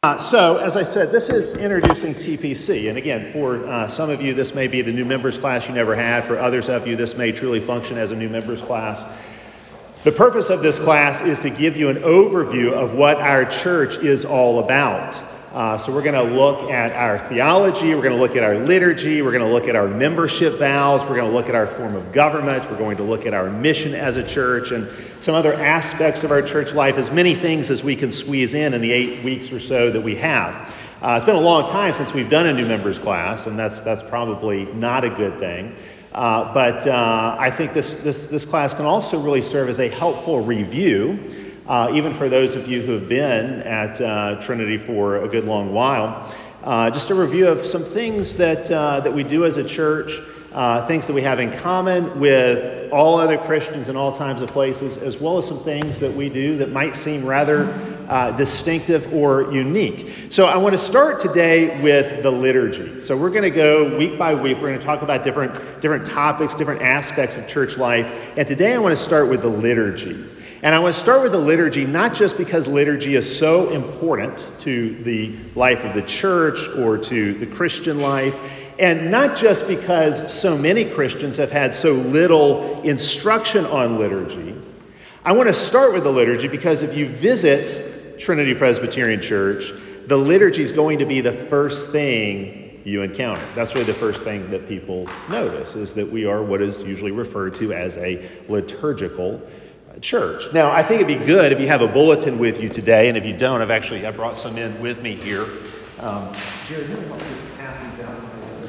So, as I said, this is introducing TPC. And again, for some of you, this may be the new members class you never had. For others of you, this may truly function as a new members class. The purpose of this class is to give you an overview of what our church is all about. So we're going to look at our theology, we're going to look at our liturgy, we're going to look at our membership vows, we're going to look at our form of government, we're going to look at our mission as a church, and some other aspects of our church life, as many things as we can squeeze in the 8 weeks or so that we have. It's been a long time since we've done a new members class, and that's probably not a good thing. But I think this class can also really serve as a helpful review, even for those of you who have been at Trinity for a good long while. Just a review of some things that we do as a church, things that we have in common with all other Christians in all times and places, as well as some things that we do that might seem rather distinctive or unique. So I want to start today with the liturgy. So we're going to go week by week. We're going to talk about different topics, different aspects of church life. And today I want to start with the liturgy. And I want to start with the liturgy, not just because liturgy is so important to the life of the church or to the Christian life, and not just because so many Christians have had so little instruction on liturgy. I want to start with the liturgy because if you visit Trinity Presbyterian Church, the liturgy is going to be the first thing you encounter. That's really the first thing that people notice, is that we are what is usually referred to as a liturgical church. Now, I think it'd be good if you have a bulletin with you today, and if you don't, I brought some in with me here. Jared, you want to help just pass these down?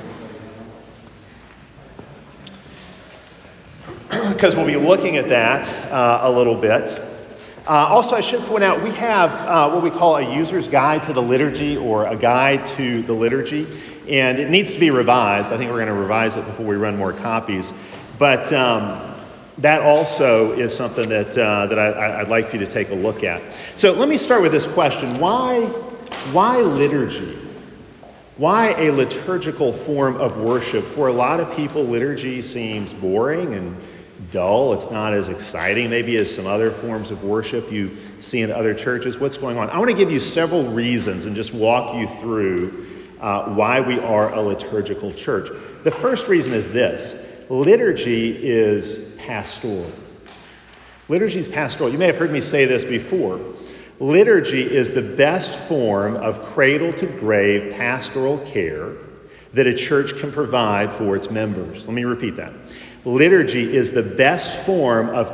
Because we'll be looking at that a little bit. Also, I should point out, we have what we call a user's guide to the liturgy, or a guide to the liturgy, and it needs to be revised. I think we're going to revise it before we run more copies. But that also is something that I'd like for you to take a look at. So let me start with this question. Why liturgy? Why a liturgical form of worship? For a lot of people, liturgy seems boring and dull. It's not as exciting maybe as some other forms of worship you see in other churches. What's going on? I want to give you several reasons and just walk you through why we are a liturgical church. The first reason is this. Liturgy is pastoral. Liturgy is pastoral. You may have heard me say this before. Liturgy is the best form of cradle-to-grave pastoral care that a church can provide for its members. Let me repeat that. Liturgy is the best form of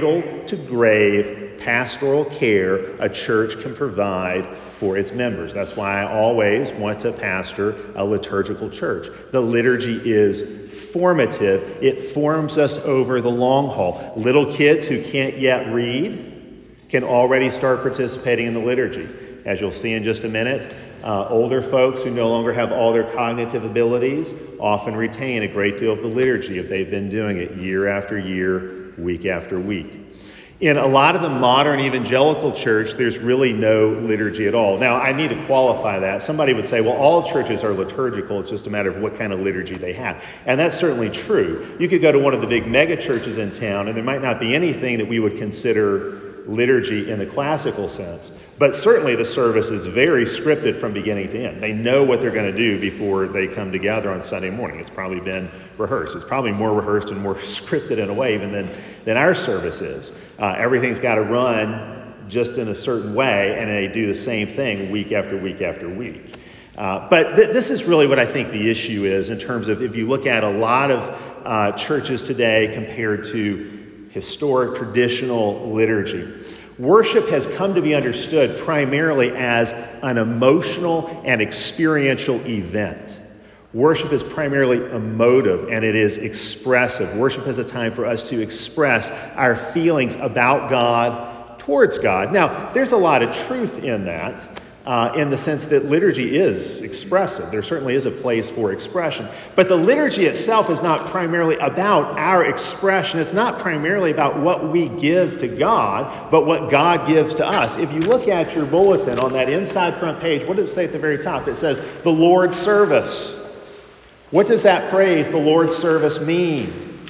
cradle-to-grave pastoral care a church can provide for its members. That's why I always want to pastor a liturgical church. The liturgy is formative. It forms us over the long haul. Little kids who can't yet read can already start participating in the liturgy. As you'll see in just a minute, older folks who no longer have all their cognitive often retain a great deal of the liturgy if they've been doing it year after year, week after week. In a lot of the modern evangelical church, there's really no liturgy at all. Now, I need to qualify that. Somebody would say, well, all churches are liturgical. It's just a matter of what kind of liturgy they have. And that's certainly true. You could go to one of the big mega churches in town, and there might not be anything that we would consider liturgy in the classical sense. But certainly the service is very scripted from beginning to end. They know what they're going to do before they come together on Sunday morning. It's probably been rehearsed. It's probably more rehearsed and more scripted in a way even than our service is. Everything's got to run just in a certain way, and they do the same thing week after week after week. But this is really what I think the issue is in terms of if you look at a lot of churches today compared to historic traditional liturgy. Worship has come to be understood primarily as an emotional and experiential event. Worship is primarily emotive and it is expressive. Worship is a time for us to express our feelings about God, towards God. Now, there's a lot of truth in that. In the sense that liturgy is expressive. There certainly is a place for expression. But the liturgy itself is not primarily about our expression. It's not primarily about what we give to God, but what God gives to us. If you look at your bulletin on that inside front page, what does it say at the very top? It says, the Lord's service. What does that phrase, the Lord's service, mean?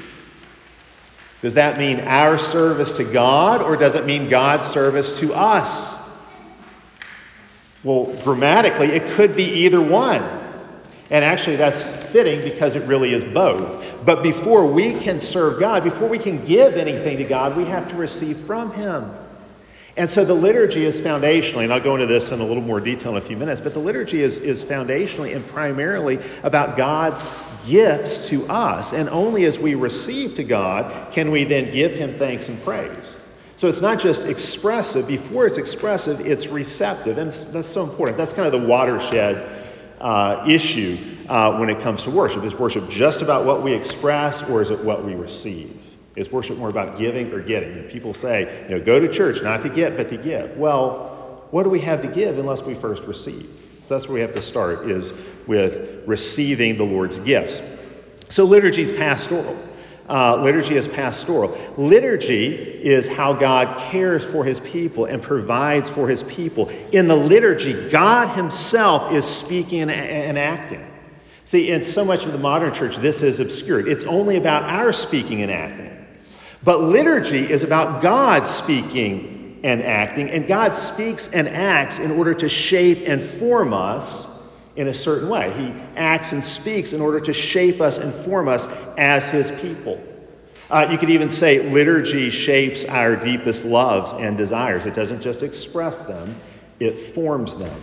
Does that mean our service to God, or does it mean God's service to us? Well, grammatically, it could be either one. And actually, that's fitting because it really is both. But before we can serve God, before we can give anything to God, we have to receive from Him. And so the liturgy is foundationally, and I'll go into this in a little more detail in a few minutes, but the liturgy is foundationally and primarily about God's gifts to us. And only as we receive to God can we then give Him thanks and praise. So it's not just expressive. Before it's expressive, it's receptive. And that's so important. That's kind of the watershed issue when it comes to worship. Is worship just about what we express, or is it what we receive? Is worship more about giving or getting? And people say, go to church not to get, but to give. Well, what do we have to give unless we first receive? So that's where we have to start, is with receiving the Lord's gifts. So liturgy is pastoral. Liturgy is pastoral. Liturgy is how God cares for His people and provides for His people. In the liturgy, God Himself is speaking and acting. See, in so much of the modern church, this is obscured. It's only about our speaking and acting. But liturgy is about God speaking and acting, and God speaks and acts in order to shape and form us in a certain way. He acts and speaks in order to shape us and form us as His people. You could even say liturgy shapes our deepest loves and desires. It doesn't just express them, it forms them.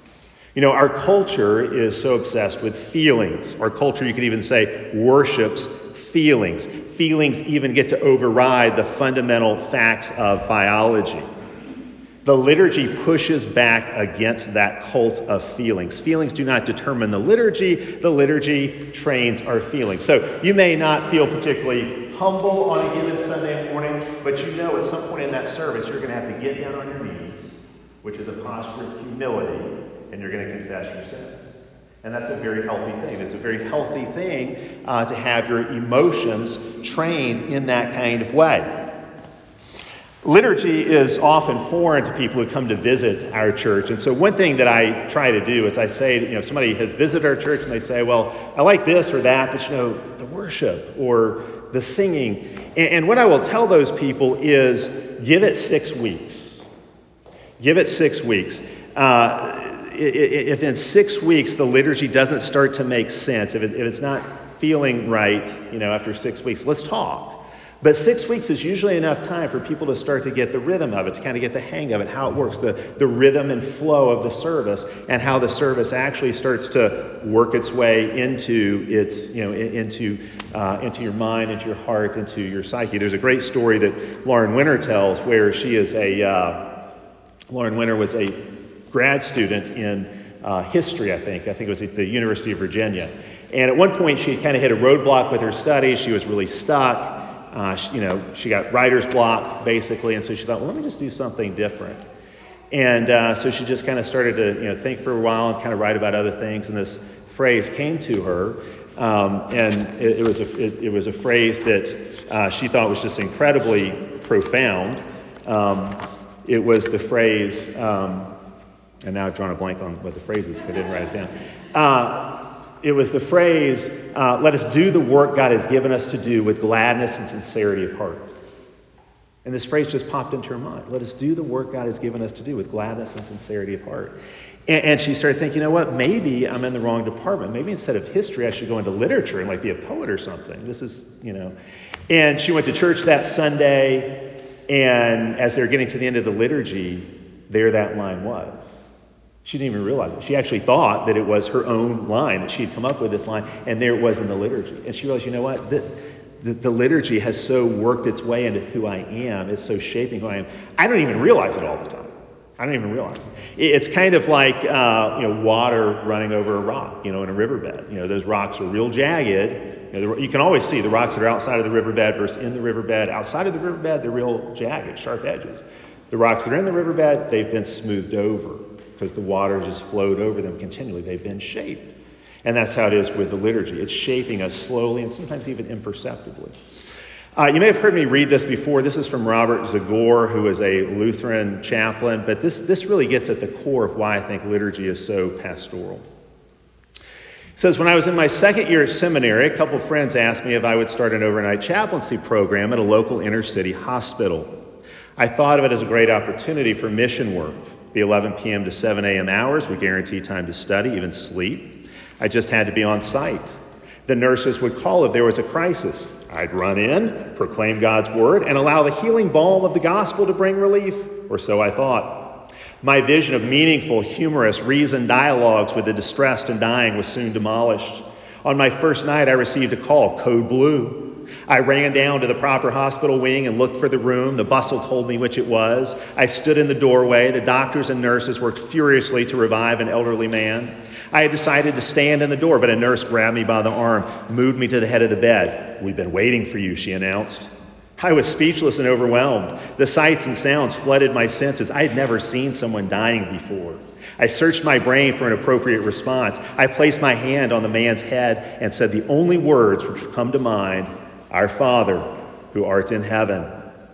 Our culture is so obsessed with feelings. Our culture, you could even say, worships feelings. Feelings even get to override the fundamental facts of biology. The liturgy pushes back against that cult of feelings. Feelings do not determine the liturgy trains our feelings. So you may not feel particularly humble on a given Sunday morning, but at some point in that service you're going to have to get down on your knees, which is a posture of humility, and you're going to confess your sin. And that's a very healthy thing. It's a very healthy thing to have your emotions trained in that kind of way. Liturgy is often foreign to people who come to visit our church. And so one thing that I try to do is I say, if somebody has visited our church and they say, well, I like this or that, but the worship or the singing. And what I will tell those people is give it 6 weeks. Give it 6 weeks. If in 6 weeks the liturgy doesn't start to make sense, if it's not feeling right, after 6 weeks, let's talk. But 6 weeks is usually enough time for people to start to get the rhythm of it, to kind of get the hang of it, how it works, the rhythm and flow of the service, and how the service actually starts to work its way into into your mind, into your heart, into your psyche. There's a great story that Lauren Winter tells, where Lauren Winter was a grad student in history, I think it was at the University of Virginia. And at one point she had kind of hit a roadblock with her studies. She was really stuck. She got writer's block, basically, and so she thought, well, let me just do something different. And so she just kind of started to, think for a while and kind of write about other things, and this phrase came to her, and it was a phrase that she thought was just incredibly profound. It was the phrase, and now I've drawn a blank on what the phrase is because I didn't write it down. It was the phrase, let us do the work God has given us to do with gladness and sincerity of heart. And this phrase just popped into her mind. Let us do the work God has given us to do with gladness and sincerity of heart. And she started thinking, maybe I'm in the wrong department. Maybe instead of history, I should go into literature and be a poet or something. This is, And she went to church that Sunday, and as they were getting to the end of the liturgy, there that line was. She didn't even realize it. She actually thought that it was her own line, that she had come up with this line, and there it was in the liturgy. And she realized, the liturgy has so worked its way into who I am. It's so shaping who I am. I don't even realize it all the time. I don't even realize it. It's kind of like, water running over a rock, in a riverbed. Those rocks are real jagged. You can always see the rocks that are outside of the riverbed versus in the riverbed. Outside of the riverbed, they're real jagged, sharp edges. The rocks that are in the riverbed, they've been smoothed over, because the water just flowed over them continually. They've been shaped. And that's how it is with the liturgy. It's shaping us slowly and sometimes even imperceptibly. You may have heard me read this before. This is from Robert Zagor, who is a Lutheran chaplain. But this really gets at the core of why I think liturgy is so pastoral. It says, when I was in my second year at seminary, a couple of friends asked me if I would start an overnight chaplaincy program at a local inner city hospital. I thought of it as a great opportunity for mission work. The 11 p.m. to 7 a.m. hours would guarantee time to study, even sleep. I just had to be on site. The nurses would call if there was a crisis. I'd run in, proclaim God's word, and allow the healing balm of the gospel to bring relief, or so I thought. My vision of meaningful, humorous, reasoned dialogues with the distressed and dying was soon demolished. On my first night, I received a call, code blue. I ran down to the proper hospital wing and looked for the room. The bustle told me which it was. I stood in the doorway. The doctors and nurses worked furiously to revive an elderly man. I had decided to stand in the door, but a nurse grabbed me by the arm, moved me to the head of the bed. We've been waiting for you, she announced. I was speechless and overwhelmed. The sights and sounds flooded my senses. I had never seen someone dying before. I searched my brain for an appropriate response. I placed my hand on the man's head and said the only words which would come to mind, Our Father, who art in heaven.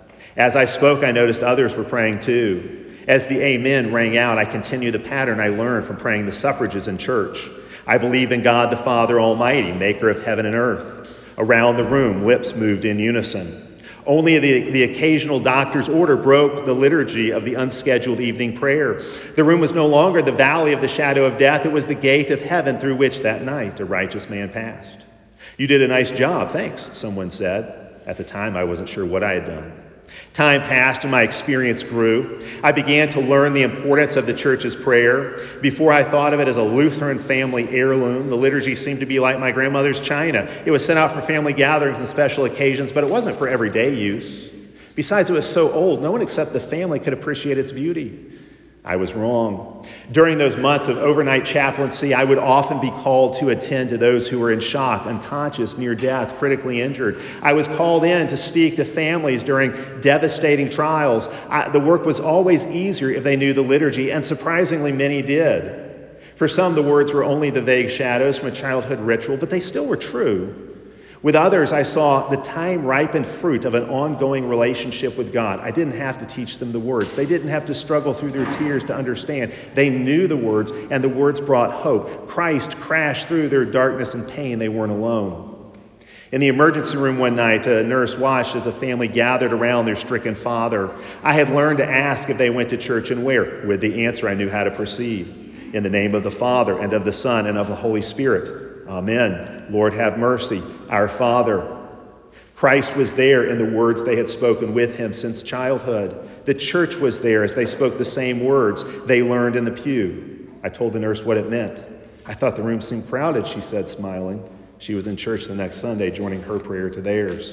As I spoke, I noticed others were praying too. As the amen rang out, I continued the pattern I learned from praying the suffrages in church. I believe in God the Father Almighty, maker of heaven and earth. Around the room, lips moved in unison. Only the occasional doctor's order broke the liturgy of the unscheduled evening prayer. The room was no longer the valley of the shadow of death. It was the gate of heaven through which that night a righteous man passed. You did a nice job, thanks, someone said. At the time, I wasn't sure what I had done. Time passed and my experience grew. I began to learn the importance of the church's prayer. Before I thought of it as a Lutheran family heirloom, the liturgy seemed to be like my grandmother's china. It was sent out for family gatherings and special occasions, but it wasn't for everyday use. Besides, it was so old, no one except the family could appreciate its beauty. I was wrong. During those months of overnight chaplaincy, I would often be called to attend to those who were in shock, unconscious, near death, critically injured. I was called in to speak to families during devastating trials. The work was always easier if they knew the liturgy, and surprisingly many did. For some, the words were only the vague shadows from a childhood ritual, but they still were true. With others, I saw the time-ripened fruit of an ongoing relationship with God. I didn't have to teach them the words. They didn't have to struggle through their tears to understand. They knew the words, and the words brought hope. Christ crashed through their darkness and pain. They weren't alone. In the emergency room one night, a nurse watched as a family gathered around their stricken father. I had learned to ask if they went to church and where. With the answer, I knew how to proceed. In the name of the Father, and of the Son, and of the Holy Spirit. Amen. Lord, have mercy. Our Father. Christ was there in the words they had spoken with him since childhood. The church was there as they spoke the same words they learned in the pew. I told the nurse what it meant. I thought the room seemed crowded, she said, smiling. She was in church the next Sunday, joining her prayer to theirs.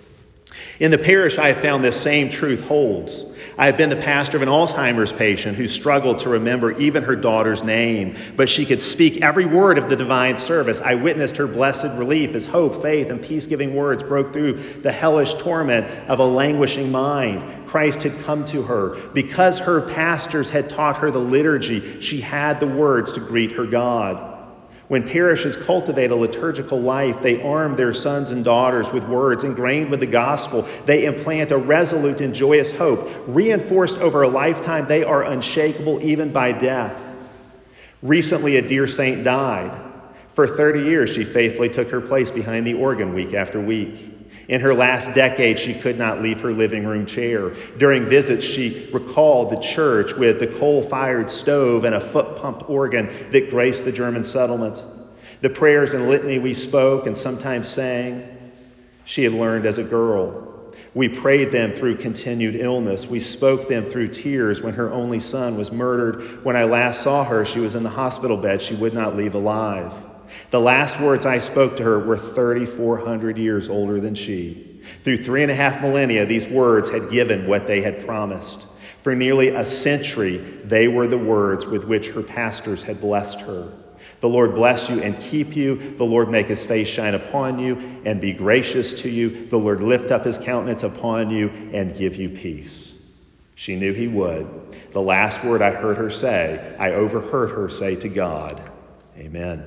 In the parish, I have found this same truth holds. I have been the pastor of an Alzheimer's patient who struggled to remember even her daughter's name, but she could speak every word of the divine service. I witnessed her blessed relief as hope, faith, and peace-giving words broke through the hellish torment of a languishing mind. Christ had come to her. Because her pastors had taught her the liturgy, she had the words to greet her God. When parishes cultivate a liturgical life, they arm their sons and daughters with words ingrained with the gospel. They implant a resolute and joyous hope. Reinforced over a lifetime, they are unshakable even by death. Recently, a dear saint died. For 30 years, she faithfully took her place behind the organ week after week. In her last decade, she could not leave her living room chair. During visits, she recalled the church with the coal-fired stove and a foot-pumped organ that graced the German settlement. The prayers and litany we spoke and sometimes sang, she had learned as a girl. We prayed them through continued illness. We spoke them through tears when her only son was murdered. When I last saw her, she was in the hospital bed she would not leave alive. The last words I spoke to her were 3,400 years older than she. Through 3.5 millennia, these words had given what they had promised. For nearly a century, they were the words with which her pastors had blessed her. The Lord bless you and keep you. The Lord make his face shine upon you and be gracious to you. The Lord lift up his countenance upon you and give you peace. She knew he would. The last word I heard her say, I overheard her say to God, Amen.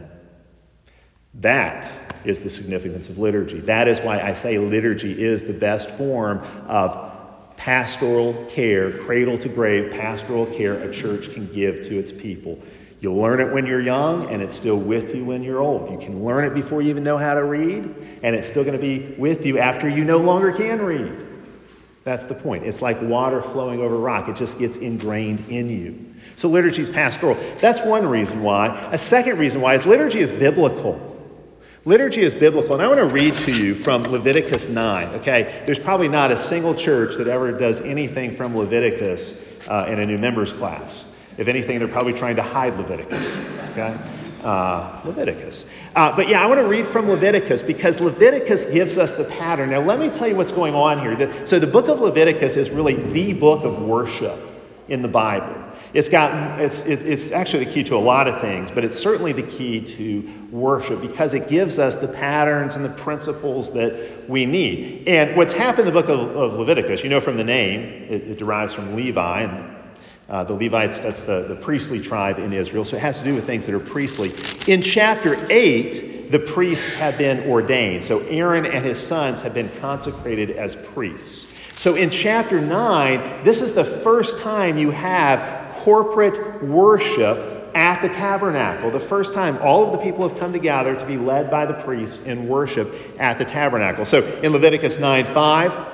That is the significance of liturgy. That is why I say liturgy is the best form of pastoral care, cradle to grave pastoral care a church can give to its people. You'll learn it when you're young, and it's still with you when you're old. You can learn it before you even know how to read, and it's still going to be with you after you no longer can read. That's the point. It's like water flowing over rock. It just gets ingrained in you. So liturgy is pastoral. That's one reason why. A second reason why is liturgy is biblical. Liturgy is biblical. And I want to read to you from Leviticus 9. Okay, there's probably not a single church that ever does anything from Leviticus in a new members class. If anything, they're probably trying to hide Leviticus. Okay, Leviticus. But yeah, I want to read from Leviticus because Leviticus gives us the pattern. Now, let me tell you what's going on here. So the book of Leviticus is really the book of worship in the Bible. It's actually the key to a lot of things, but it's certainly the key to worship because it gives us the patterns and the principles that we need. And what's happened in the book of Leviticus, you know from the name, it derives from Levi, and the Levites, that's the priestly tribe in Israel, so it has to do with things that are priestly. In chapter 8, the priests have been ordained. So Aaron and his sons have been consecrated as priests. So in chapter 9, this is the first time you have corporate worship at the tabernacle. The first time all of the people have come together to be led by the priests in worship at the tabernacle. So in Leviticus 9:5,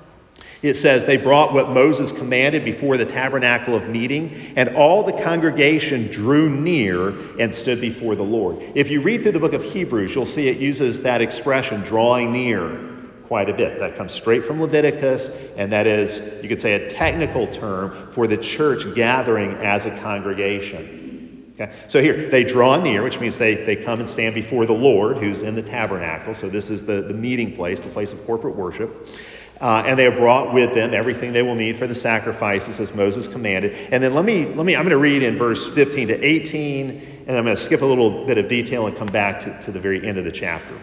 it says, they brought what Moses commanded before the tabernacle of meeting, and all the congregation drew near and stood before the Lord. If you read through the book of Hebrews, you'll see it uses that expression, drawing near, quite a bit. That comes straight from Leviticus, and that is, you could say, a technical term for the church gathering as a congregation. Okay? So here, they draw near, which means they come and stand before the Lord, who's in the tabernacle. So this is the meeting place, the place of corporate worship. And they have brought with them everything they will need for the sacrifices as Moses commanded. And then I'm going to read in verse 15 to 18, and I'm going to skip a little bit of detail and come back to the very end of the chapter.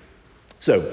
So,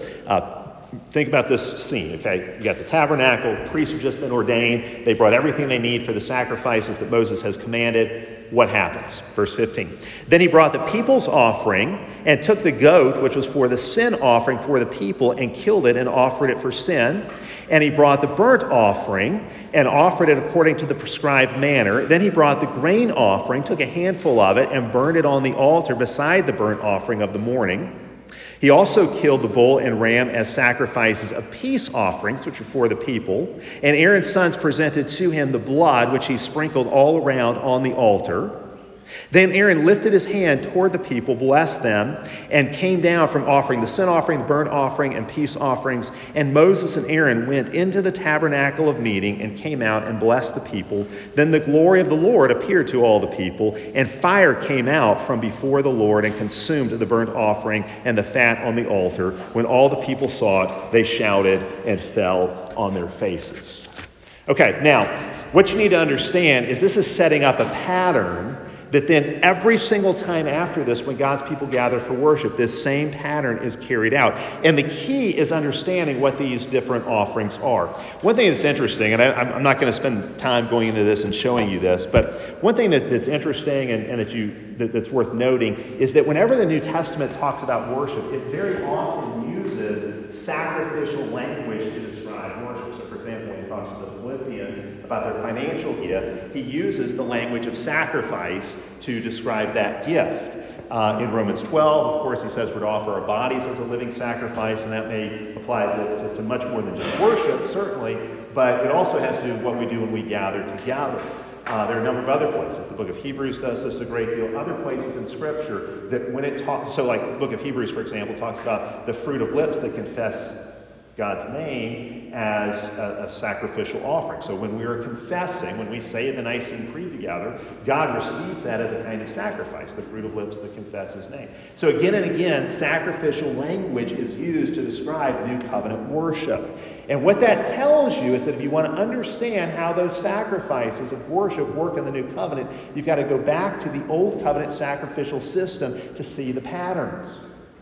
think about this scene, okay? You got the tabernacle, the priests have just been ordained, they brought everything they need for the sacrifices that Moses has commanded. What happens? Verse 15. Then he brought the people's offering and took the goat, which was for the sin offering for the people, and killed it and offered it for sin. And he brought the burnt offering and offered it according to the prescribed manner. Then he brought the grain offering, took a handful of it, and burned it on the altar beside the burnt offering of the morning. He also killed the bull and ram as sacrifices of peace offerings, which are for the people. And Aaron's sons presented to him the blood, which he sprinkled all around on the altar. Then Aaron lifted his hand toward the people, blessed them, and came down from offering the sin offering, the burnt offering, and peace offerings. And Moses and Aaron went into the tabernacle of meeting and came out and blessed the people. Then the glory of the Lord appeared to all the people, and fire came out from before the Lord and consumed the burnt offering and the fat on the altar. When all the people saw it, they shouted and fell on their faces. Okay, now, what you need to understand is this is setting up a pattern that then every single time after this, when God's people gather for worship, this same pattern is carried out. And the key is understanding what these different offerings are. One thing that's interesting, and I'm not going to spend time going into this and showing you this, but one thing that's interesting and that's worth noting is that whenever the New Testament talks about worship, it very often uses sacrificial language to describe worship. So for example, when he talks to the Philippians about their financial gift, he uses the language of sacrifice to describe that gift. In Romans 12, of course, he says we're to offer our bodies as a living sacrifice, and that may apply to much more than just worship, certainly, but it also has to do with what we do when we gather together. There are a number of other places. The book of Hebrews does this a great deal. Other places in Scripture that when it talks, so like the book of Hebrews, for example, talks about the fruit of lips that confess God's name as a sacrificial offering. So when we are confessing, when we say the Nicene Creed together, God receives that as a kind of sacrifice, the fruit of lips that confess his name. So again and again, sacrificial language is used to describe New Covenant worship. And what that tells you is that if you want to understand how those sacrifices of worship work in the New Covenant, you've got to go back to the Old Covenant sacrificial system to see the patterns.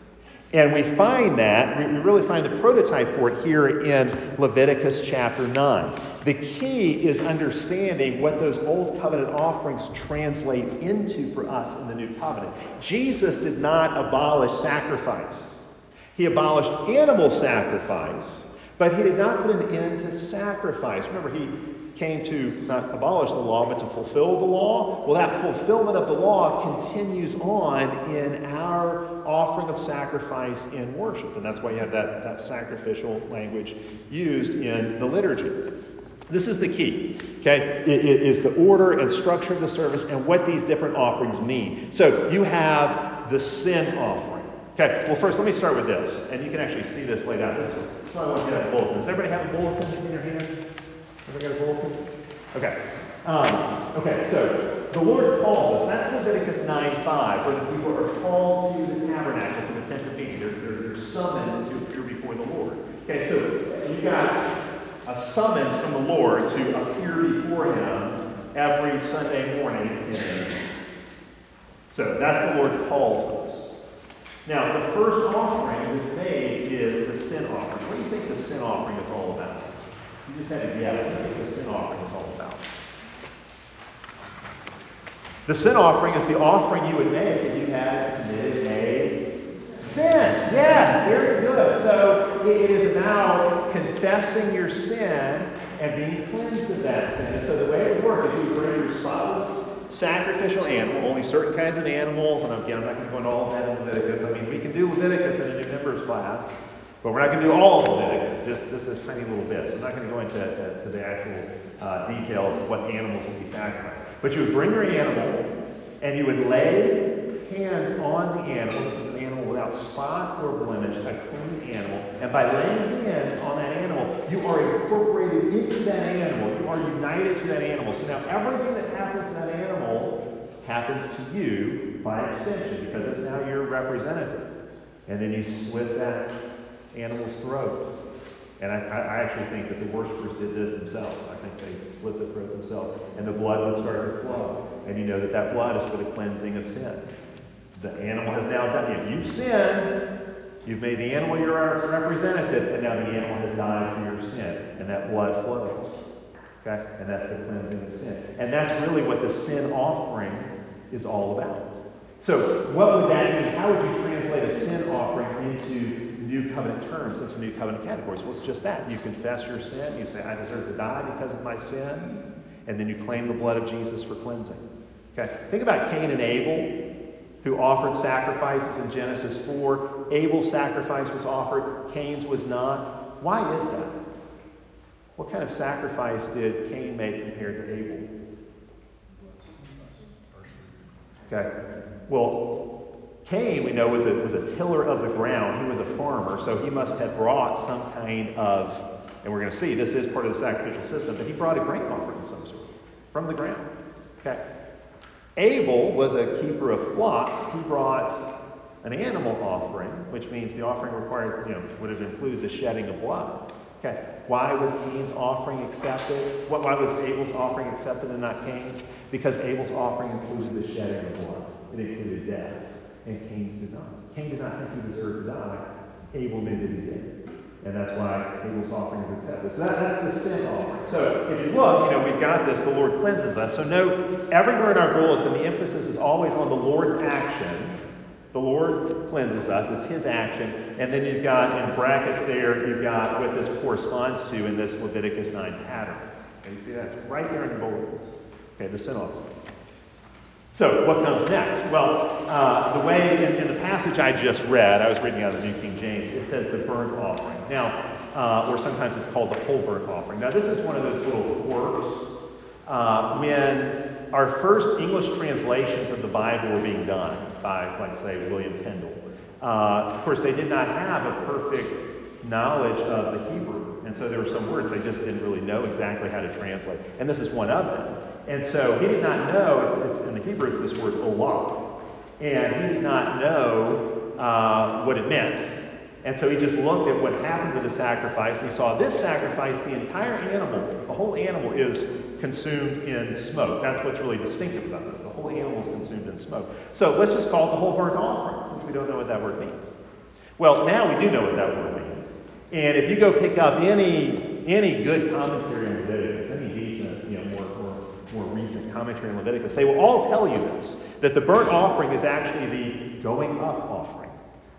And we find that, we really find the prototype for it here in Leviticus chapter 9. The key is understanding what those Old Covenant offerings translate into for us in the New Covenant. Jesus did not abolish sacrifice. He abolished animal sacrifice, but he did not put an end to sacrifice. Remember, he came to not abolish the law, but to fulfill the law. Well, that fulfillment of the law continues on in our offering of sacrifice in worship. And that's why you have that sacrificial language used in the liturgy. This is the key, okay? It is the order and structure of the service and what these different offerings mean. So you have the sin offering. Okay, well, first let me start with this. And you can actually see this laid out. So I want you to have a bulletin. Does everybody have a bulletin in your hand? Everybody got a bulletin? Okay. Okay, so the Lord calls us. That's Leviticus 9:5, where the people are called to the tabernacle, to the tent of meeting. They're summoned to appear before the Lord. Okay, so you've got a summons from the Lord to appear before Him every Sunday morning at 10 a.m. So that's the Lord calls us. Now, the first offering that's made is the sin offering. What do you think the sin offering is all about? You just had to guess. What do you think the sin offering is all about? The sin offering is the offering you would make if you had committed a sin. Yes, very good. So it is about confessing your sin and being cleansed of that sin. And so the way it would work is you would bring your spotless sacrificial animal, only certain kinds of animals, and again, I'm not going to go into all of that in Leviticus. I mean, we can do Leviticus in a new members class, but we're not going to do all of Leviticus, just this tiny little bit. So I'm not going to go into the actual details of what animals will be sacrificed. But you would bring your animal, and you would lay hands on the animal. This is an animal without spot or blemish, a clean animal. And by laying hands on that animal, you are incorporated into that animal. You are united to that animal. So now everything that happens to that animal happens to you by extension, because it's now your representative. And then you slit that animal's throat. And I actually think that the worshipers did this themselves. I think they slit the throat themselves. And the blood would start to flow. And you know that blood is for the cleansing of sin. The animal has now done it. You've sinned. You've made the animal your representative. And now the animal has died for your sin. And that blood flows. Okay? And that's the cleansing of sin. And that's really what the sin offering is all about. So what would that mean? How would you translate a sin offering into New Covenant terms, into New Covenant categories? Well, it's just that. You confess your sin. You say, I deserve to die because of my sin. And then you claim the blood of Jesus for cleansing. Okay? Think about Cain and Abel, who offered sacrifices in Genesis 4. Abel's sacrifice was offered. Cain's was not. Why is that? What kind of sacrifice did Cain make compared to Abel? Okay. Well, Cain, we know, was a tiller of the ground. He was a farmer, so he must have brought some kind of, and we're going to see, this is part of the sacrificial system, but he brought a grain offering of some sort from the ground. Okay. Abel was a keeper of flocks. He brought an animal offering, which means the offering required, would have included the shedding of blood. Okay. Why was Cain's offering accepted? Why was Abel's offering accepted and not Cain's? Because Abel's offering included the shedding of blood. It included death. And Cain's did not. Cain did not think he deserved to die. Abel knew that he did. And that's why Abel's offering is accepted. So that's the sin offering. So if you look, we've got this, the Lord cleanses us. So note, everywhere in our bulletin, the emphasis is always on the Lord's action. The Lord cleanses us. It's His action. And then you've got, in brackets there, you've got what this corresponds to in this Leviticus 9 pattern. Okay, you see that? It's right there in the bulletin. Okay, the sin offering. So, what comes next? Well, the way in the passage I just read, I was reading out of the New King James, it says the burnt offering. Now, or sometimes it's called the whole burnt offering. Now, this is one of those little quirks. When our first English translations of the Bible were being done by, like, say, William Tyndale, of course, they did not have a perfect knowledge of the Hebrew. And so there were some words they just didn't really know exactly how to translate. And this is one of them. And so he did not know, it's in the Hebrew, it's this word olah. And he did not know what it meant. And so he just looked at what happened with the sacrifice, and he saw this sacrifice, the entire animal, the whole animal is consumed in smoke. That's what's really distinctive about this. The whole animal is consumed in smoke. So let's just call it the whole burnt offering, since we don't know what that word means. Well, now we do know what that word means. And if you go pick up any good commentary on Leviticus, any decent, more recent commentary on Leviticus, they will all tell you this, that the burnt offering is actually the going up offering.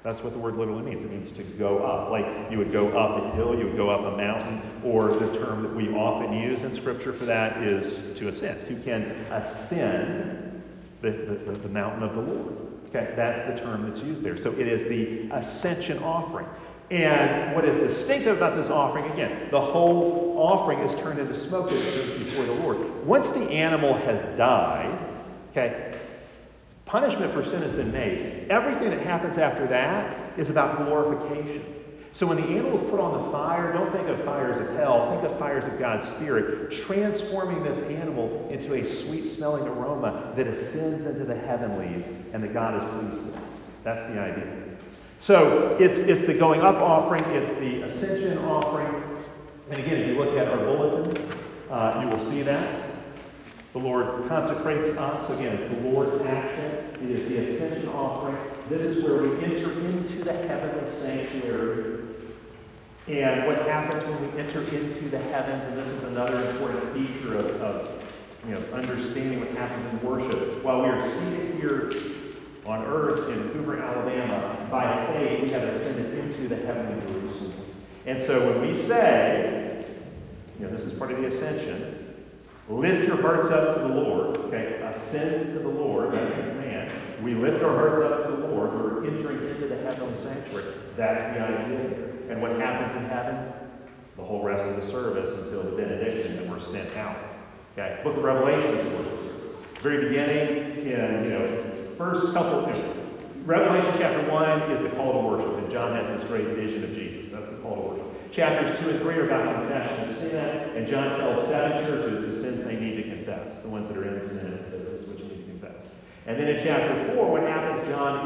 That's what the word literally means. It means to go up. Like you would go up a hill, you would go up a mountain, or the term that we often use in Scripture for that is to ascend. You can ascend the mountain of the Lord. Okay, that's the term that's used there. So it is the ascension offering. And what is distinctive about this offering, again, the whole offering is turned into smoke that is served before the Lord. Once the animal has died, okay, punishment for sin has been made. Everything that happens after that is about glorification. So when the animal is put on the fire, don't think of fires of hell. Think of fires of God's Spirit, transforming this animal into a sweet-smelling aroma that ascends into the heavenlies and that God is pleased with. That's the idea. So it's the going up offering. It's the ascension offering. And again, if you look at our bulletin, you will see that. The Lord consecrates us. Again, it's the Lord's action. It is the ascension offering. This is where we enter into the heavenly sanctuary. And what happens when we enter into the heavens, and this is another important feature of understanding what happens in worship. While we are seated here on earth in Hoover, Alabama, by faith we have ascended into the heavenly Jerusalem. And so when we say, this is part of the ascension, lift your hearts up to the Lord. Okay, ascend to the Lord. That's the command. We lift our hearts up to the Lord. We're entering into the heavenly sanctuary. That's the idea here. And what happens in heaven? The whole rest of the service until the benediction that we're sent out. Okay, Book of Revelation is the worship service. Very beginning, first couple. Revelation chapter 1 is the call to worship, and John has this great vision of Jesus. That's the call to worship. Chapters 2 and 3 are about confession of sin, and John tells 7 churches the sins they need to confess, the ones that are in sin, so this is what you need to confess. And then in chapter 4, what happens,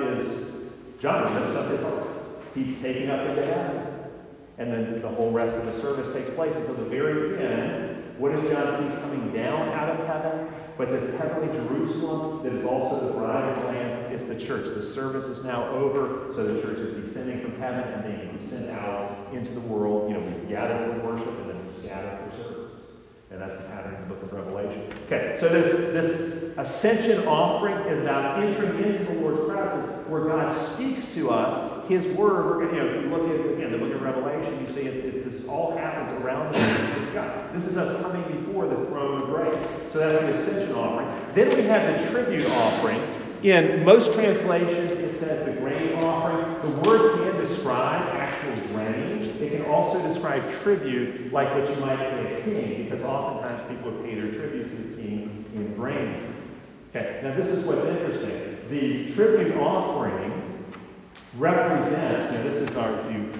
John lifts up his heart. He's taken up into heaven. And then the whole rest of the service takes place until the very end. What does John see coming down out of heaven? But this heavenly Jerusalem that is also the bride of the Lamb is the church. The service is now over, so the church is descending from heaven and being sent out into the world. We gather for worship and then we scatter for service. And that's the pattern in the book of Revelation. Okay, so this ascension offering is about entering into the Lord's presence where God speaks to us His word. If you look at, again, the book of Revelation, you see this all happens around the throne of God. This is us coming before the throne of grace. So that's the ascension offering. Then we have the tribute offering. In most translations, it says the grain offering. The word can describe actual grain. It can also describe tribute, like what you might pay a king, because oftentimes people would pay their tribute to the king in grain. Okay, now this is what's interesting. The tribute offering represents, this is our, if you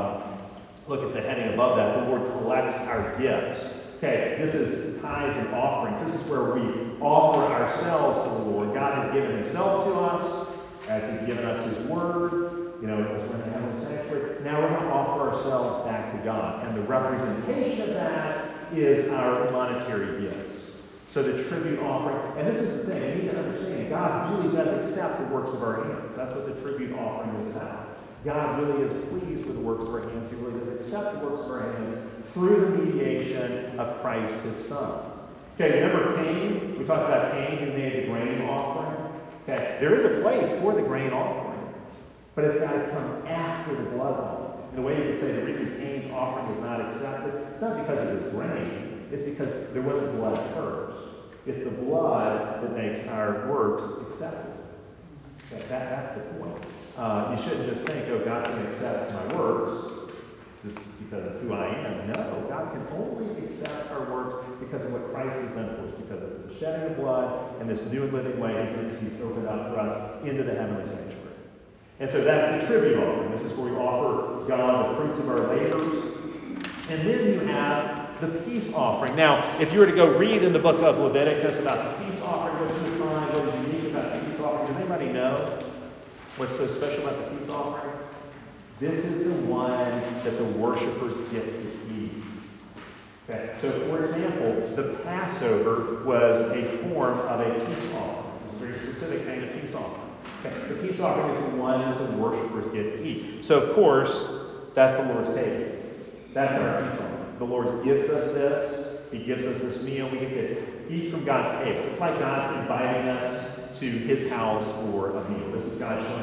look at the heading above that, the Lord collects our gifts. Okay, this is tithes and offerings. This is where we offer ourselves to the Lord. God has given Himself to us, as He's given us His Word. As we're in the heavenly sanctuary. Now we're going to offer ourselves back to God. And the representation of that is our monetary gifts. So the tribute offering, and this is the thing, you need to understand, God really does accept the works of our hands. That's what the tribute offering is about. God really is pleased with the works of our hands. He really does accept the works of our hands through the mediation of Christ, His Son. Okay, remember Cain? We talked about Cain who made the grain offering. Okay, there is a place for the grain offering, but it's got to come after the blood offering. In a way, you could say the reason Cain's offering was not accepted, it's not because it was grain, it's because there wasn't blood first. It's the blood that makes our works acceptable. Okay, that's the point. You shouldn't just think, God's going to accept my works just because of who I am. No, God can only accept our works because of what Christ has done for us, because of the shedding of blood and this new and living way He's opened up for us into the heavenly sanctuary. And so that's the tribute offering. This is where we offer God the fruits of our labors. And then you have the peace offering. Now, if you were to go read in the book of Leviticus about the peace offering, what you would find, what is unique about the peace offering, does anybody know what's so special about the peace offering? This is the one that the worshipers get to eat. Okay, so for example, the Passover was a form of a peace offering. It was a very specific kind of peace offering. Okay, the peace offering is the one that the worshipers get to eat. So of course, that's the Lord's table. That's our peace offering. The Lord gives us this. He gives us this meal. We get to eat from God's table. It's like God's inviting us to His house for a meal. This is God showing us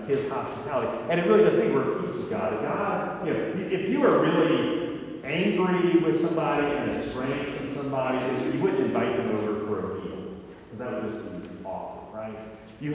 his hospitality. And it really does mean we're at peace with God. And God, if you are really angry with somebody and estranged from somebody, you wouldn't invite them over for a meal. That would just be awkward, right? You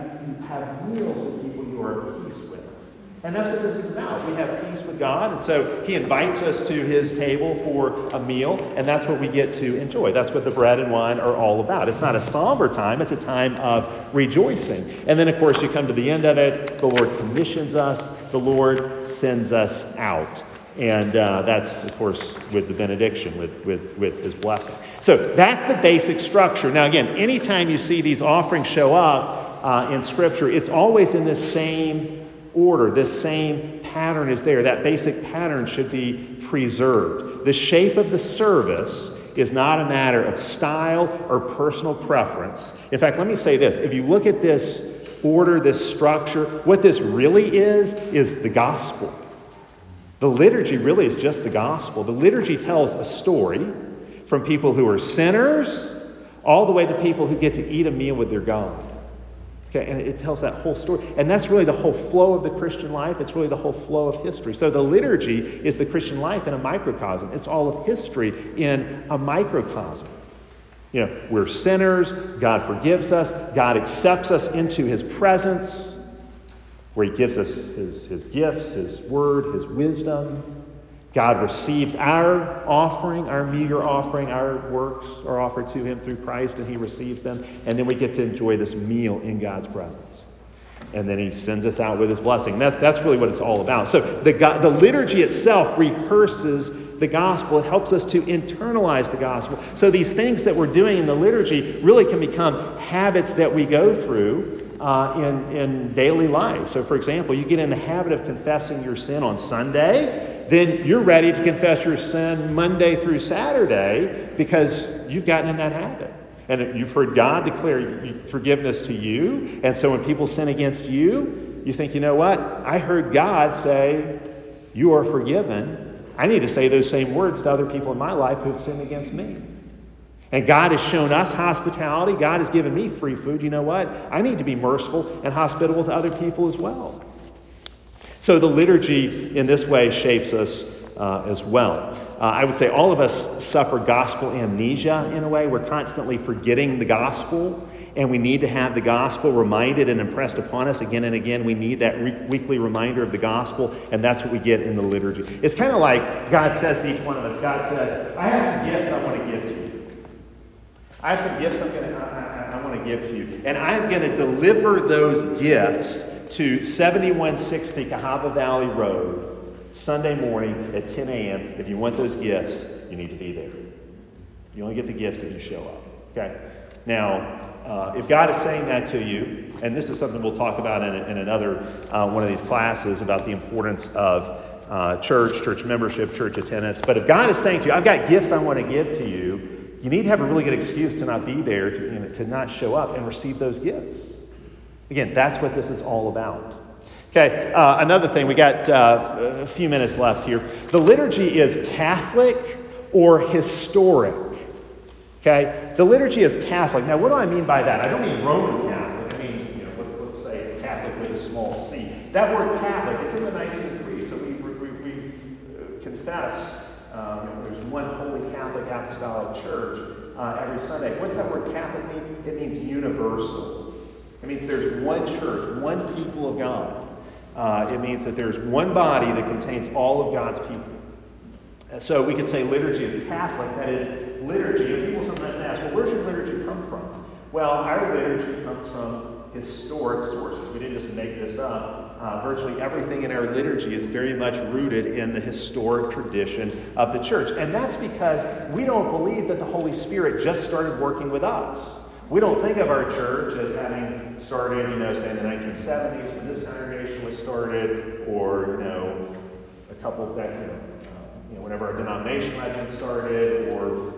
have meals with people you are at peace with. And that's what this is about. We have peace with God, and so he invites us to his table for a meal, and that's what we get to enjoy. That's what the bread and wine are all about. It's not a somber time, it's a time of rejoicing. And then, of course, you come to the end of it, the Lord commissions us, the Lord sends us out. And that's, of course, with the benediction, with his blessing. So that's the basic structure. Now, again, anytime you see these offerings show up in Scripture, it's always in this same order. This same pattern is there. That basic pattern should be preserved. The shape of the service is not a matter of style or personal preference. In fact, let me say this. If you look at this order, this structure, what this really is the gospel. The liturgy really is just the gospel. The liturgy tells a story from people who are sinners all the way to people who get to eat a meal with their God. Okay, and it tells that whole story. And that's really the whole flow of the Christian life. It's really the whole flow of history. So the liturgy is the Christian life in a microcosm. It's all of history in a microcosm. We're sinners. God forgives us. God accepts us into his presence, where he gives us his gifts, his word, his wisdom. God receives our offering, our meager offering, our works are offered to him through Christ, and he receives them. And then we get to enjoy this meal in God's presence. And then he sends us out with his blessing. That's really what it's all about. So the liturgy itself rehearses the gospel. It helps us to internalize the gospel. So these things that we're doing in the liturgy really can become habits that we go through in daily life. So, for example, you get in the habit of confessing your sin on Sunday, then you're ready to confess your sin Monday through Saturday because you've gotten in that habit. And you've heard God declare forgiveness to you. And so when people sin against you, you think, you know what? I heard God say, you are forgiven. I need to say those same words to other people in my life who have sinned against me. And God has shown us hospitality. God has given me free food. You know what? I need to be merciful and hospitable to other people as well. So the liturgy in this way shapes us as well. I would say all of us suffer gospel amnesia in a way. We're constantly forgetting the gospel, and we need to have the gospel reminded and impressed upon us again and again. We need that weekly reminder of the gospel, and that's what we get in the liturgy. It's kind of like God says to each one of us, God says, I have some gifts I want to give to you. I have some gifts I want to give to you. And I'm going to deliver those gifts to 7160 Cahaba Valley Road Sunday morning at 10 a.m. If you want those gifts, you need to be there. You only get the gifts if you show up. Okay? Now, if God is saying that to you, and this is something we'll talk about in another one of these classes about the importance of church membership, church attendance. But if God is saying to you, I've got gifts I want to give to you, you need to have a really good excuse to not be there, to not show up and receive those gifts. Again, that's what this is all about. Okay, another thing, we got a few minutes left here. The liturgy is Catholic or historic. Okay, the liturgy is Catholic. Now, what do I mean by that? I don't mean Roman Catholic. I mean, let's say Catholic with a small c. That word Catholic, it's in the Nicene Creed. So we confess there's one Holy Catholic Apostolic Church every Sunday. What's that word Catholic mean? It means universal. It means there's one church, one people of God. It means that there's one body that contains all of God's people. So we could say liturgy is Catholic, that is liturgy. And people sometimes ask, well, where should liturgy come from? Well, our liturgy comes from historic sources. We didn't just make this up. Virtually everything in our liturgy is very much rooted in the historic tradition of the church. And that's because we don't believe that the Holy Spirit just started working with us. We don't think of our church as having started, say in the 1970s when this congregation was started, or, a couple that, whenever our denomination had been started, or,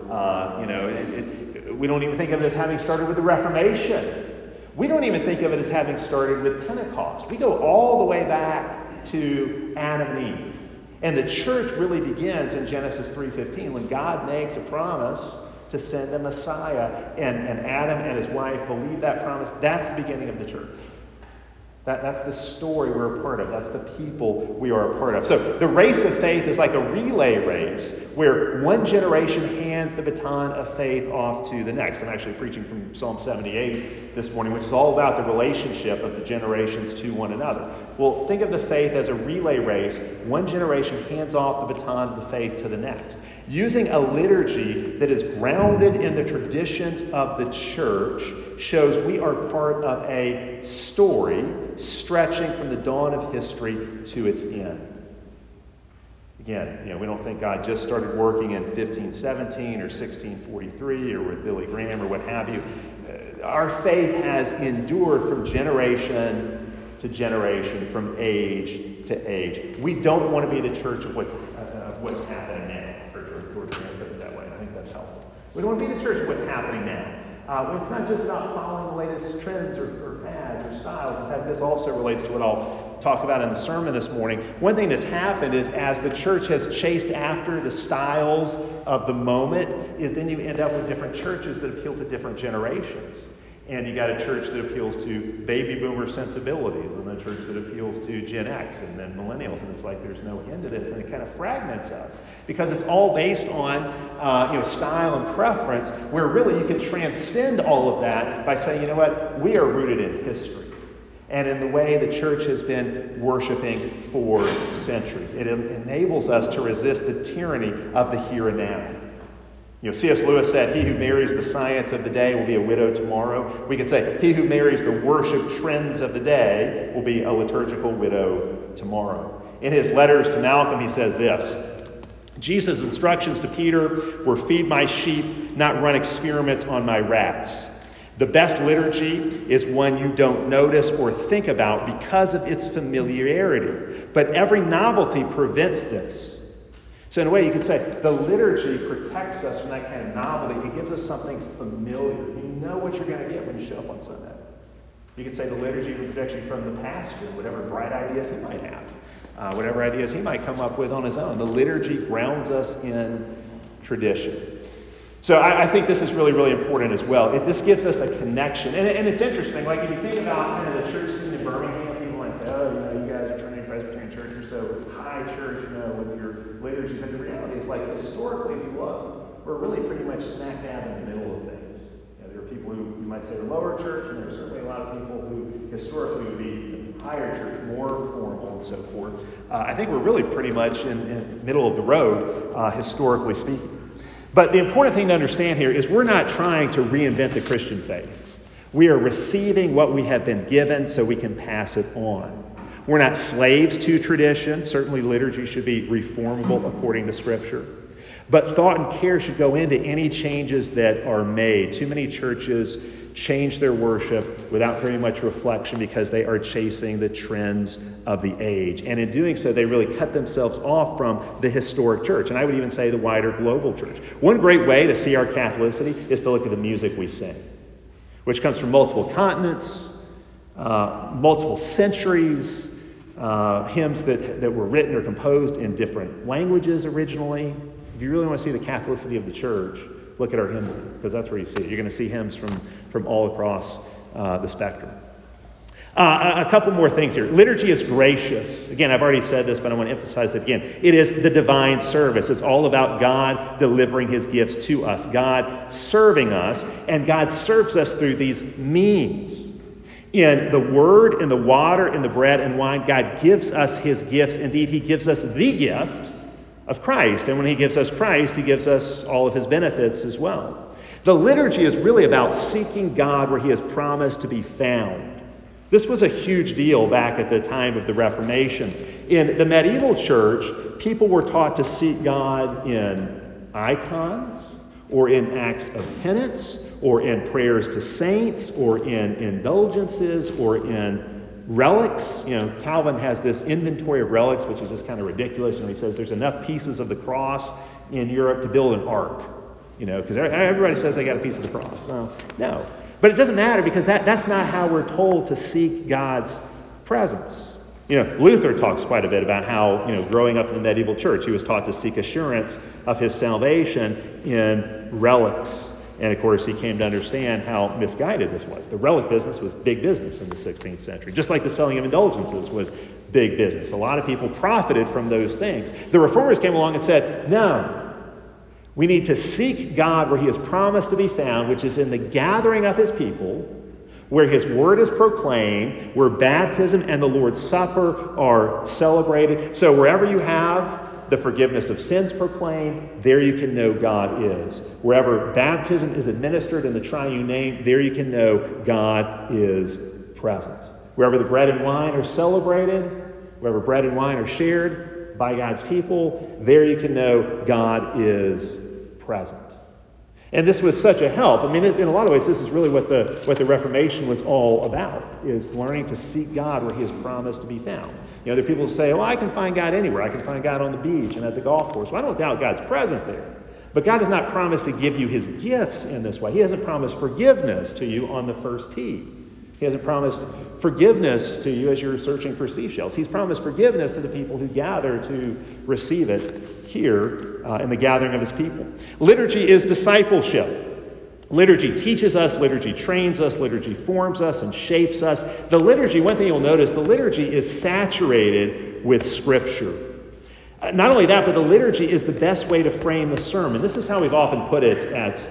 we don't even think of it as having started with the Reformation. We don't even think of it as having started with Pentecost. We go all the way back to Adam and Eve. And the church really begins in Genesis 3:15 when God makes a promise to send a Messiah. And Adam and his wife believe that promise. That's the beginning of the church. That's the story we're a part of. That's the people we are a part of. So the race of faith is like a relay race where one generation hands the baton of faith off to the next. I'm actually preaching from Psalm 78 this morning, which is all about the relationship of the generations to one another. Well, think of the faith as a relay race. One generation hands off the baton of the faith to the next. Using a liturgy that is grounded in the traditions of the church shows we are part of a story stretching from the dawn of history to its end. Again, we don't think God just started working in 1517 or 1643 or with Billy Graham or what have you. Our faith has endured from generation to generation, from age to age. We don't want to be the church of what's happening now. George Graham put it that way. I think that's helpful. We don't want to be the church of what's happening now. It's not just about following the latest trends or fads or styles. In fact, this also relates to what I'll talk about in the sermon this morning. One thing that's happened is as the church has chased after the styles of the moment, is then you end up with different churches that appeal to different generations. And you got a church that appeals to baby boomer sensibilities, and a church that appeals to Gen X, and then millennials. And it's like there's no end to this, and it kind of fragments us because it's all based on style and preference, where really you can transcend all of that by saying, you know what, we are rooted in history and in the way the church has been worshiping for centuries. It enables us to resist the tyranny of the here and now. C.S. Lewis said, he who marries the science of the day will be a widow tomorrow. We could say, he who marries the worship trends of the day will be a liturgical widow tomorrow. In his letters to Malcolm, he says this: Jesus' instructions to Peter were, feed my sheep, not run experiments on my rats. The best liturgy is one you don't notice or think about because of its familiarity. But every novelty prevents this. So in a way, you could say the liturgy protects us from that kind of novelty. It gives us something familiar. You know what you're going to get when you show up on Sunday. You could say the liturgy protects you from the pastor, whatever bright ideas he might have, whatever ideas he might come up with on his own. The liturgy grounds us in tradition. So I think this is really, really important as well. This gives us a connection. And it's interesting. Like if you think about kind of the church scene in Birmingham, people might say, you guys are Trinity Presbyterian Church. You're so high church, with your liturgy. But the reality is, like, historically, if you look, we're really pretty much smack dab in the middle of things. There are people who you might say are lower church, and there are certainly a lot of people who historically would be higher church, more formal and so forth. I think we're really pretty much in the middle of the road, historically speaking. But the important thing to understand here is we're not trying to reinvent the Christian faith. We are receiving what we have been given so we can pass it on. We're not slaves to tradition. Certainly liturgy should be reformable according to Scripture. But thought and care should go into any changes that are made. Too many churches change their worship without very much reflection because they are chasing the trends of the age. And in doing so, they really cut themselves off from the historic church. And I would even say the wider global church. One great way to see our Catholicity is to look at the music we sing, which comes from multiple continents, multiple centuries, hymns that were written or composed in different languages originally. If you really want to see the Catholicity of the church, look at our hymn book, because that's where you see it. You're going to see hymns from all across the spectrum. A couple more things here. Liturgy is gracious. Again, I've already said this, but I want to emphasize it again. It is the divine service. It's all about God delivering his gifts to us, God serving us, and God serves us through these means. In the word, in the water, in the bread and wine, God gives us his gifts. Indeed, he gives us the gift of Christ. And when he gives us Christ, he gives us all of his benefits as well. The liturgy is really about seeking God where he has promised to be found. This was a huge deal back at the time of the Reformation. In the medieval church, people were taught to seek God in icons, or in acts of penance, or in prayers to saints, or in indulgences, or in relics. Calvin has this inventory of relics, which is just kind of ridiculous. He says there's enough pieces of the cross in Europe to build an ark. Because everybody says they got a piece of the cross. No. But it doesn't matter, because that's not how we're told to seek God's presence. Luther talks quite a bit about how, growing up in the medieval church, he was taught to seek assurance of his salvation in relics And of course, he came to understand how misguided this was. The relic business was big business in the 16th century, just like the selling of indulgences was big business. A lot of people profited from those things. The reformers came along and said, no, we need to seek God where he has promised to be found, which is in the gathering of his people, where his word is proclaimed, where baptism and the Lord's Supper are celebrated. So wherever you have the forgiveness of sins proclaimed, there you can know God is. Wherever baptism is administered in the triune name, there you can know God is present. Wherever the bread and wine are celebrated, wherever bread and wine are shared by God's people, there you can know God is present. And this was such a help. I mean, in a lot of ways, this is really what the Reformation was all about, is learning to seek God where he has promised to be found. You know, there are people who say, well, I can find God anywhere. I can find God on the beach and at the golf course. Well, I don't doubt God's present there. But God has not promised to give you his gifts in this way. He hasn't promised forgiveness to you on the first tee. He hasn't promised forgiveness to you as you're searching for seashells. He's promised forgiveness to the people who gather to receive it here in the gathering of his people. Liturgy is discipleship. Liturgy teaches us, liturgy trains us, liturgy forms us and shapes us. The liturgy, one thing you'll notice, the liturgy is saturated with Scripture. Not only that, but the liturgy is the best way to frame the sermon. This is how we've often put it at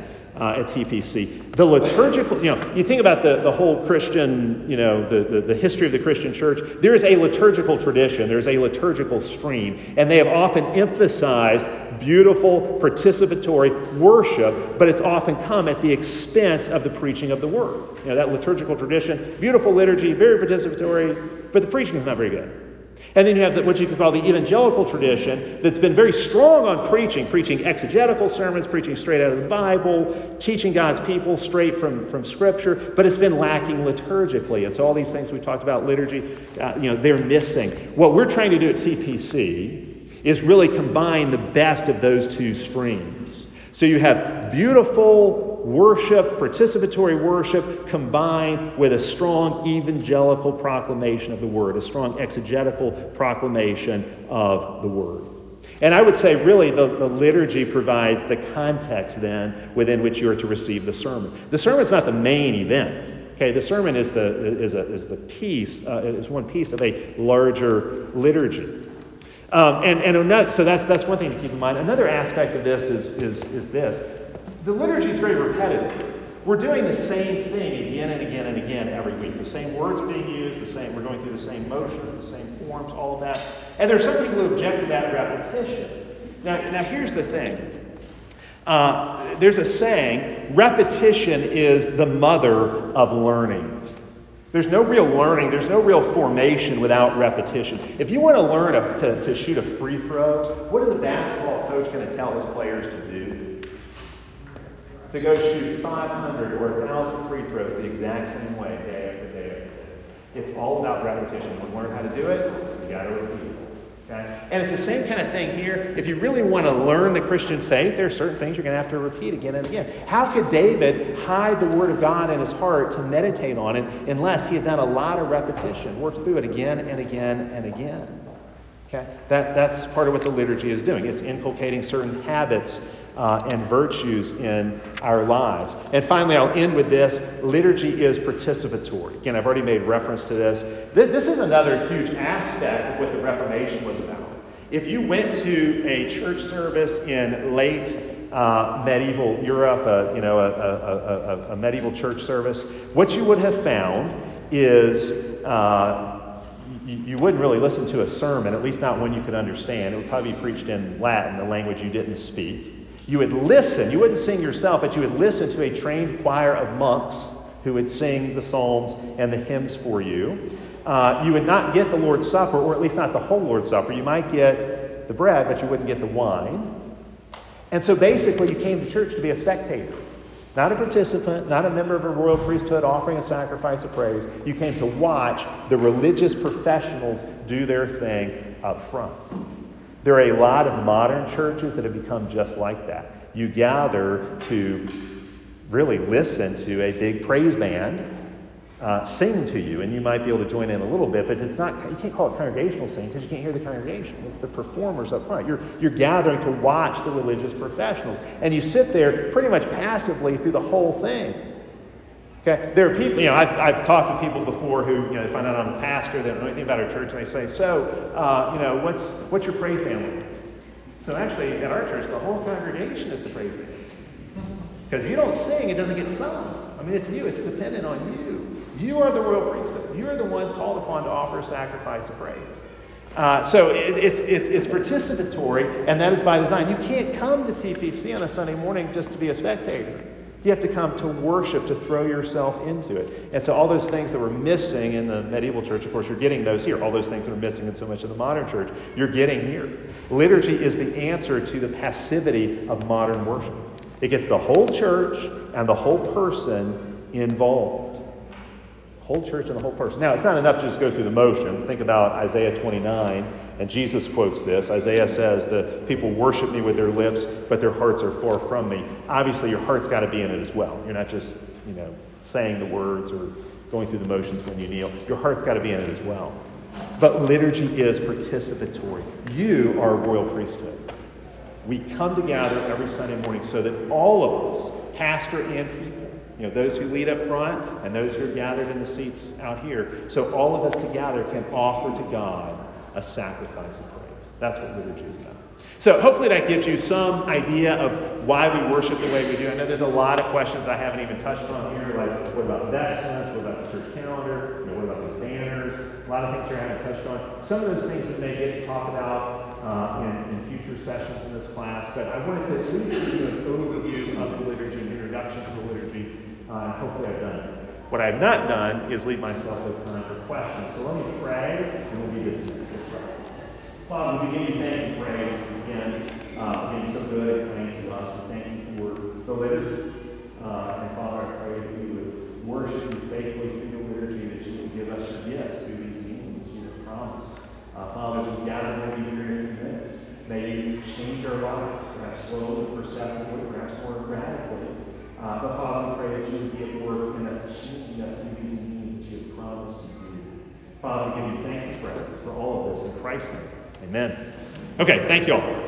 TPC. The liturgical, you think about the whole Christian, the history of the Christian church. There is a liturgical tradition. There's a liturgical stream. And they have often emphasized beautiful, participatory worship, but it's often come at the expense of the preaching of the word. That liturgical tradition, beautiful liturgy, very participatory, but the preaching is not very good. And then you have what you could call the evangelical tradition that's been very strong on preaching exegetical sermons, preaching straight out of the Bible, teaching God's people straight from Scripture, but it's been lacking liturgically. And so all these things we talked about, liturgy, they're missing. What we're trying to do at TPC is really combine the best of those two streams. So you have beautiful worship, participatory worship, combined with a strong evangelical proclamation of the Word, a strong exegetical proclamation of the Word. And I would say really the liturgy provides the context then within which you are to receive the sermon. The sermon's not the main event. Okay, the sermon is one piece of a larger liturgy. So that's one thing to keep in mind. Another aspect of this is this. The liturgy is very repetitive. We're doing the same thing again and again and again every week. The same words being used, we're going through the same motions, the same forms, all of that. And there are some people who object to that repetition. Now here's the thing. There's a saying, repetition is the mother of learning. There's no real learning, there's no real formation without repetition. If you want to learn to shoot a free throw, what is a basketball coach going to tell his players to do? To go shoot 500 or 1,000 free throws the exact same way day after day after day. It's all about repetition. You want to learn how to do it, you got to repeat it. Okay? And it's the same kind of thing here. If you really want to learn the Christian faith, there are certain things you're going to have to repeat again and again. How could David hide the Word of God in his heart to meditate on it unless he had done a lot of repetition, worked through it again and again and again? Okay? That's part of what the liturgy is doing. It's inculcating certain habits and virtues in our lives. And finally, I'll end with this. Liturgy is participatory. Again, I've already made reference to this. This is another huge aspect of what the Reformation was about. If you went to a church service in late medieval Europe, a medieval church service, what you would have found is you wouldn't really listen to a sermon, at least not one you could understand. It would probably be preached in Latin, the language you didn't speak. You would listen. You wouldn't sing yourself, but you would listen to a trained choir of monks who would sing the psalms and the hymns for you. You would not get the Lord's Supper, or at least not the whole Lord's Supper. You might get the bread, but you wouldn't get the wine. And so basically you came to church to be a spectator. Not a participant, not a member of a royal priesthood offering a sacrifice of praise. You came to watch the religious professionals do their thing up front. There are a lot of modern churches that have become just like that. You gather to really listen to a big praise band, sing to you, and you might be able to join in a little bit, but it's not. You can't call it congregational singing because you can't hear the congregation. It's the performers up front. You're gathering to watch the religious professionals, and you sit there pretty much passively through the whole thing. Okay, there are people. I've talked with people before who they find out I'm a pastor. They don't know anything about our church, and they say, "So, what's your praise band?" So actually, at our church, the whole congregation is the praise band. Because if you don't sing, it doesn't get sung. I mean, it's you. It's dependent on you. You are the royal priesthood. You are the ones called upon to offer a sacrifice of praise. So it's participatory, and that is by design. You can't come to TPC on a Sunday morning just to be a spectator. You have to come to worship, to throw yourself into it. And so all those things that were missing in the medieval church, of course, you're getting those here. All those things that are missing in so much of the modern church, you're getting here. Liturgy is the answer to the passivity of modern worship. It gets the whole church and the whole person involved. Whole church and the whole person. Now, it's not enough to just go through the motions. Think about Isaiah 29, and Jesus quotes this. Isaiah says, "The people worship me with their lips, but their hearts are far from me." Obviously, your heart's got to be in it as well. You're not just, saying the words or going through the motions when you kneel. Your heart's got to be in it as well. But liturgy is participatory. You are a royal priesthood. We come together every Sunday morning so that all of us, pastor and people, those who lead up front and those who are gathered in the seats out here, so all of us together can offer to God a sacrifice of praise. That's what liturgy is about. So hopefully that gives you some idea of why we worship the way we do. I know there's a lot of questions I haven't even touched on here, like what about vestments, what about the church calendar, what about these banners, a lot of things here I haven't touched on. Some of those things we may get to talk about in future sessions in this class, but I wanted to at least give you an overview of the liturgy, an introduction to the liturgy, and hopefully I've done it. What I've not done is leave myself with time for questions. So let me pray, and we'll be dismissed. Let's pray. Father, we give you thanks and praise again for being so good and kind to us. We thank you for the liturgy. And Father, I pray that we would worship you faithfully through the liturgy, that you would give us your gifts through these means that you have promised. Father, as we gather maybe here in a few minutes, may you change our lives, perhaps slowly, perceptibly, perhaps more radically. But Father, we pray that you would be at work in us, changing us through these means that you have promised to do. Father, we give you thanks and praise for all of this in Christ's name. Amen. Okay, thank you all.